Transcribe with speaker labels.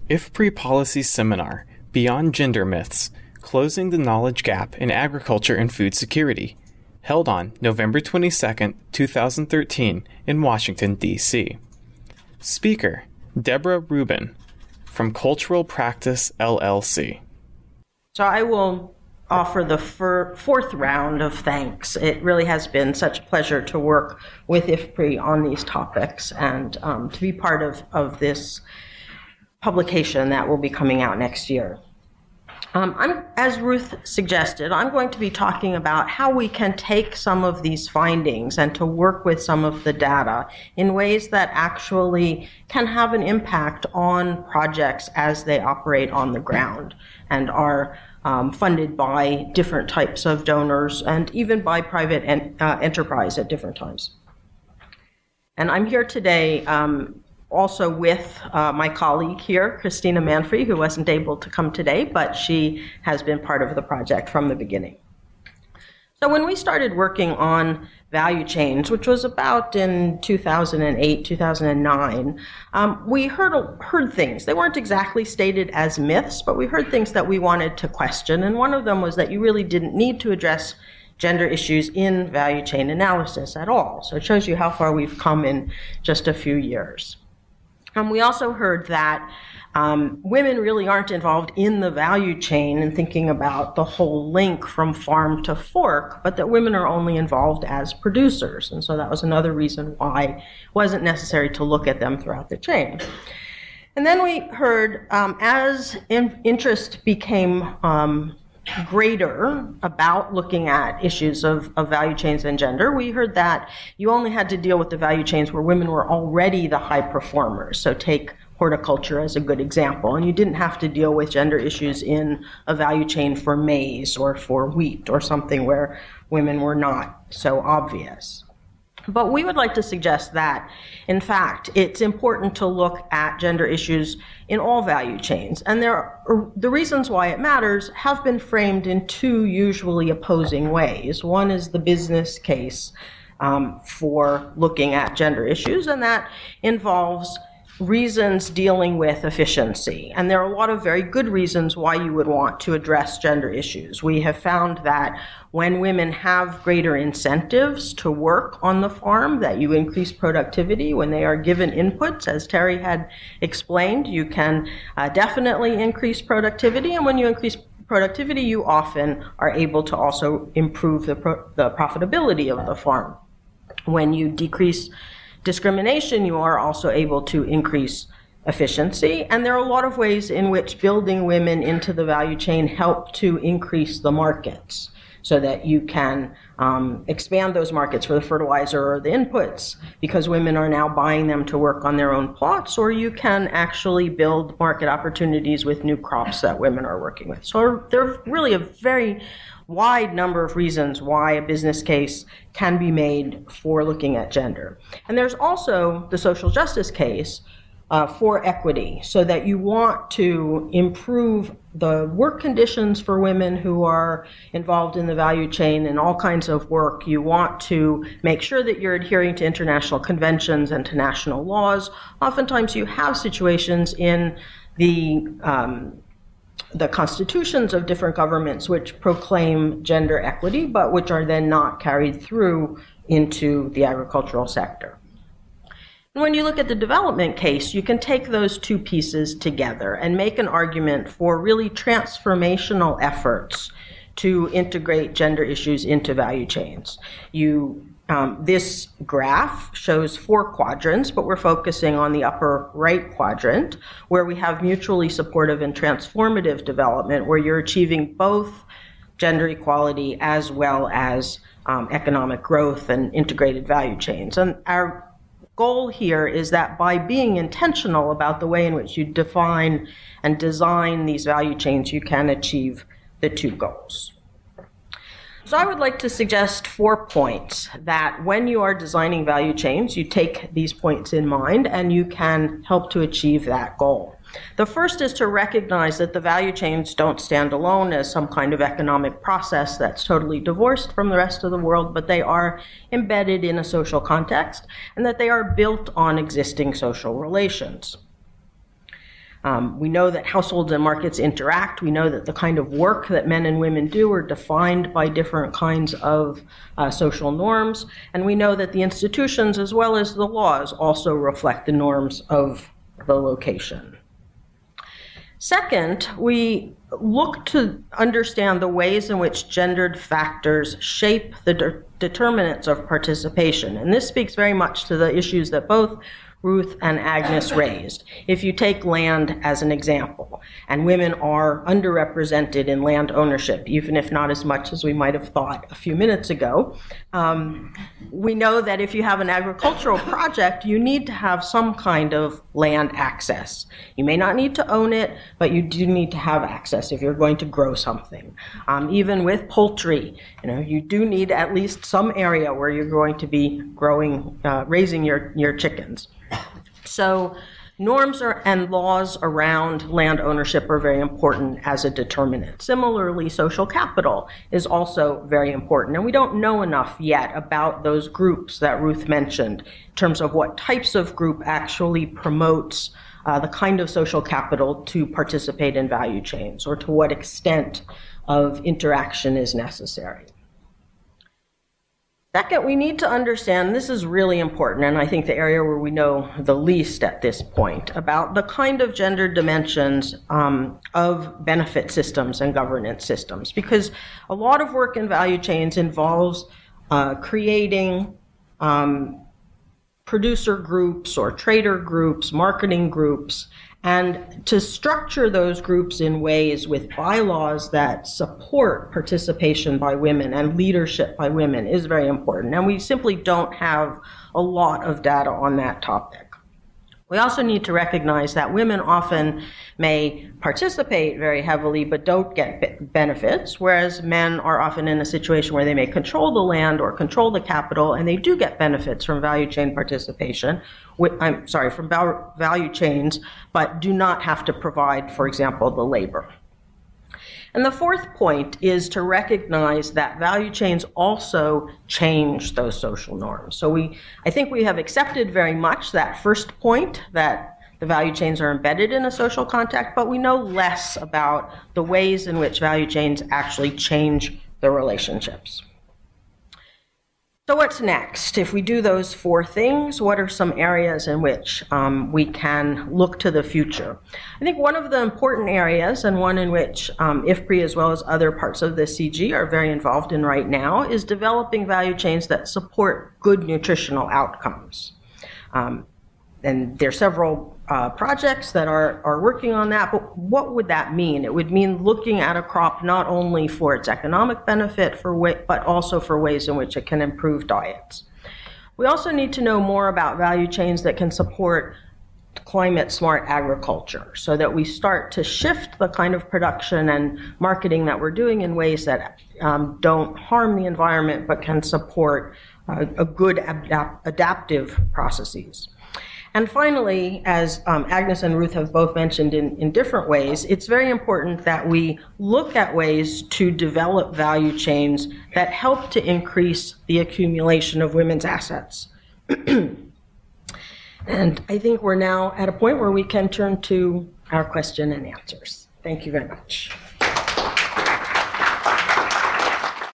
Speaker 1: IFPRI Policy Seminar, Beyond Gender Myths, Closing the Knowledge Gap in Agriculture and Food Security, held on November 22, 2013 in Washington, D.C. Speaker, Deborah Rubin, from Cultural Practice, LLC.
Speaker 2: So I will offer the fourth round of thanks. It really has been such a pleasure to work with IFPRI on these topics and to be part of this publication that will be coming out next year. As Ruth suggested, I'm going to be talking about how we can take some of these findings and to work with some of the data in ways that actually can have an impact on projects as they operate on the ground and are funded by different types of donors and even by private enterprise at different times. And I'm here today also with my colleague here, Christina Manfrey, who wasn't able to come today, but she has been part of the project from the beginning. So when we started working on value chains, which was about in 2008, 2009, we heard things. They weren't exactly stated as myths, but we heard things that we wanted to question. And one of them was that you really didn't need to address gender issues in value chain analysis at all. So it shows you how far we've come in just a few years. We also heard that women really aren't involved in the value chain and thinking about the whole link from farm to fork, but that women are only involved as producers. And so that was another reason why it wasn't necessary to look at them throughout the chain. And then we heard as interest became greater about looking at issues of value chains and gender, we heard that you only had to deal with the value chains where women were already the high performers. So take horticulture as a good example. And you didn't have to deal with gender issues in a value chain for maize or for wheat or something where women were not so obvious. But we would like to suggest that, in fact, it's important to look at gender issues in all value chains. And the reasons why it matters have been framed in two usually opposing ways. One is the business case for looking at gender issues, and that involves reasons dealing with efficiency. And there are a lot of very good reasons why you would want to address gender issues. We have found that when women have greater incentives to work on the farm, that you increase productivity. When they are given inputs, as Terry had explained, you can definitely increase productivity. And when you increase productivity, you often are able to also improve the profitability of the farm. When you decrease discrimination, you are also able to increase efficiency. And there are a lot of ways in which building women into the value chain help to increase the markets so that you can expand those markets for the fertilizer or the inputs because women are now buying them to work on their own plots, or you can actually build market opportunities with new crops that women are working with. So there are really a very wide number of reasons why a business case can be made for looking at gender. And there's also the social justice case for equity, so that you want to improve the work conditions for women who are involved in the value chain in all kinds of work. You want to make sure that you're adhering to international conventions and to national laws. Oftentimes you have situations in the constitutions of different governments which proclaim gender equity, but which are then not carried through into the agricultural sector. And when you look at the development case, you can take those two pieces together and make an argument for really transformational efforts to integrate gender issues into value chains. This graph shows 4 quadrants, but we're focusing on the upper right quadrant, where we have mutually supportive and transformative development, where you're achieving both gender equality as well as economic growth and integrated value chains. And our goal here is that by being intentional about the way in which you define and design these value chains, you can achieve the two goals. So I would like to suggest 4 points that when you are designing value chains, you take these points in mind and you can help to achieve that goal. The first is to recognize that the value chains don't stand alone as some kind of economic process that's totally divorced from the rest of the world, but they are embedded in a social context and that they are built on existing social relations. We know that households and markets interact. We know that the kind of work that men and women do are defined by different kinds of social norms. And we know that the institutions, as well as the laws, also reflect the norms of the location. Second, we look to understand the ways in which gendered factors shape the determinants of participation. And this speaks very much to the issues that both Ruth and Agnes raised. If you take land as an example, and women are underrepresented in land ownership, even if not as much as we might have thought a few minutes ago, we know that if you have an agricultural project, you need to have some kind of land access. You may not need to own it, but you do need to have access if you're going to grow something. Even with poultry, you do need at least some area where you're going to be growing, raising your chickens. So norms and laws around land ownership are very important as a determinant. Similarly, social capital is also very important. And we don't know enough yet about those groups that Ruth mentioned in terms of what types of group actually promotes the kind of social capital to participate in value chains, or to what extent of interaction is necessary. Second, we need to understand, this is really important, and I think the area where we know the least at this point, about the kind of gender dimensions of benefit systems and governance systems. Because a lot of work in value chains involves creating producer groups or trader groups, marketing groups, and to structure those groups in ways with bylaws that support participation by women and leadership by women is very important. And we simply don't have a lot of data on that topic. We also need to recognize that women often may participate very heavily but don't get benefits, whereas men are often in a situation where they may control the land or control the capital, and they do get benefits from value chain participation, from value chains, but do not have to provide, for example, the labor. And the fourth point is to recognize that value chains also change those social norms. So I think we have accepted very much that first point, that the value chains are embedded in a social context, but we know less about the ways in which value chains actually change the relationships. So what's next? If we do those four things, what are some areas in which we can look to the future? I think one of the important areas, and one in which IFPRI as well as other parts of the CG are very involved in right now, is developing value chains that support good nutritional outcomes. And there are several projects that are working on that, but what would that mean? It would mean looking at a crop not only for its economic benefit, but also for ways in which it can improve diets. We also need to know more about value chains that can support climate-smart agriculture, so that we start to shift the kind of production and marketing that we're doing in ways that don't harm the environment, but can support a good adaptive processes. And finally, as Agnes and Ruth have both mentioned in different ways, it's very important that we look at ways to develop value chains that help to increase the accumulation of women's assets. And I think we're now at a point where we can turn to our question and answers. Thank you very much.